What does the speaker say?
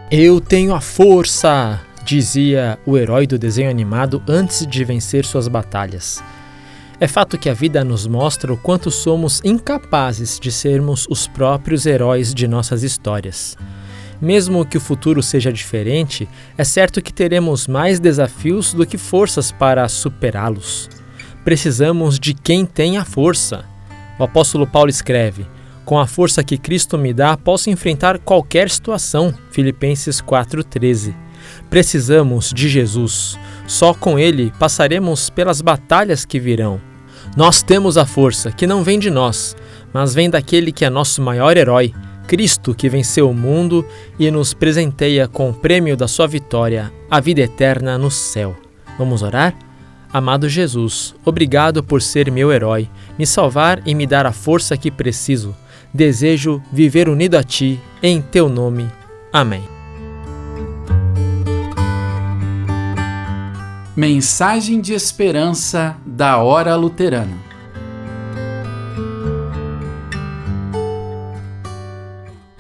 Eu tenho a força, dizia o herói do desenho animado antes de vencer suas batalhas. É fato que a vida nos mostra o quanto somos incapazes de sermos os próprios heróis de nossas histórias. Mesmo que o futuro seja diferente, é certo que teremos mais desafios do que forças para superá-los. Precisamos de quem tem a força. O apóstolo Paulo escreve: com a força que Cristo me dá, posso enfrentar qualquer situação. Filipenses 4,13. Precisamos de Jesus. Só com Ele passaremos pelas batalhas que virão. Nós temos a força, que não vem de nós, mas vem daquele que é nosso maior herói, Cristo, que venceu o mundo e nos presenteia com o prêmio da sua vitória, a vida eterna no céu. Vamos orar? Amado Jesus, obrigado por ser meu herói, me salvar e me dar a força que preciso. Desejo viver unido a Ti, em Teu nome. Amém. Mensagem de esperança da Hora Luterana.